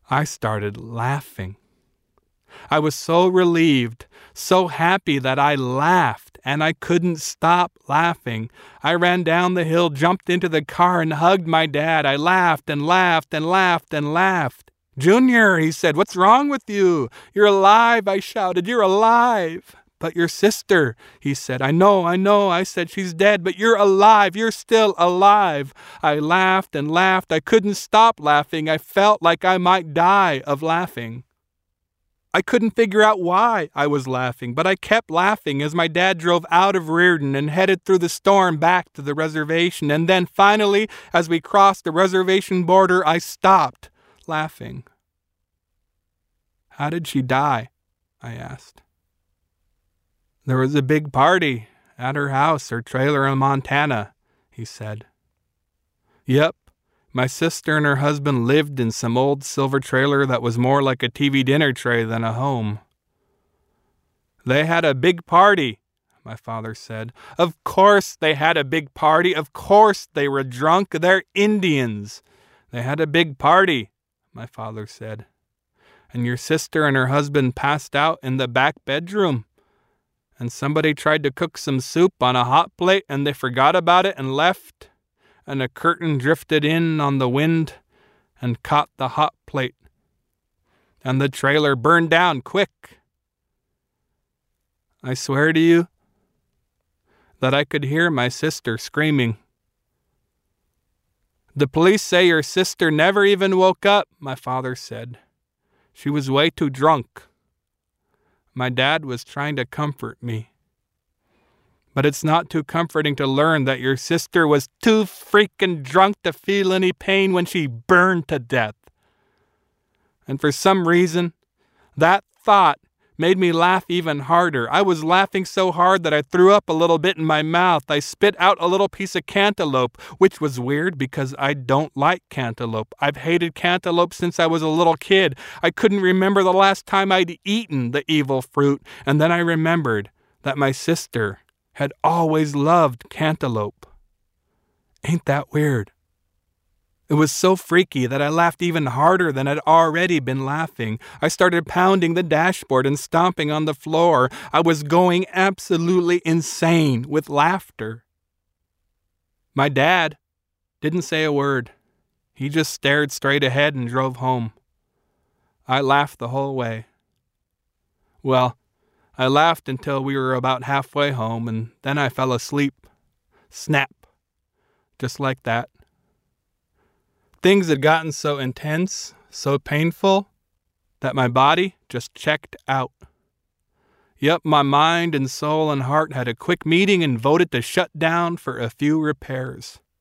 I started laughing. I was so relieved, so happy that I laughed, and I couldn't stop laughing. I ran down the hill, jumped into the car, and hugged my dad. I laughed and laughed and laughed and laughed. "Junior," he said, "what's wrong with you?" "You're alive," I shouted. "You're alive." "But your sister," he said. I know, I said, "she's dead, but you're alive. You're still alive." I laughed and laughed. I couldn't stop laughing. I felt like I might die of laughing. I couldn't figure out why I was laughing, but I kept laughing as my dad drove out of Reardon and headed through the storm back to the reservation. And then finally, as we crossed the reservation border, I stopped laughing. "How did she die?" I asked. "There was a big party at her house or trailer in Montana," he said. "Yep. My sister and her husband lived in some old silver trailer that was more like a TV dinner tray than a home." "They had a big party," my father said. "Of course they had a big party. Of course they were drunk. They're Indians." "They had a big party," my father said. "And your sister and her husband passed out in the back bedroom. And somebody tried to cook some soup on a hot plate and they forgot about it and left. And a curtain drifted in on the wind and caught the hot plate. And the trailer burned down quick. I swear to you that I could hear my sister screaming. The police say your sister never even woke up," my father said. "She was way too drunk." My dad was trying to comfort me. "But it's not too comforting to learn that your sister was too freaking drunk to feel any pain when she burned to death." And for some reason, that thought made me laugh even harder. I was laughing so hard that I threw up a little bit in my mouth. I spit out a little piece of cantaloupe, which was weird because I don't like cantaloupe. I've hated cantaloupe since I was a little kid. I couldn't remember the last time I'd eaten the evil fruit, and then I remembered that my sister had always loved cantaloupe. Ain't that weird? It was so freaky that I laughed even harder than I'd already been laughing. I started pounding the dashboard and stomping on the floor. I was going absolutely insane with laughter. My dad didn't say a word. He just stared straight ahead and drove home. I laughed the whole way. Well, I laughed until we were about halfway home, and then I fell asleep. Snap. Just like that. Things had gotten so intense, so painful, that my body just checked out. Yep, my mind and soul and heart had a quick meeting and voted to shut down for a few repairs.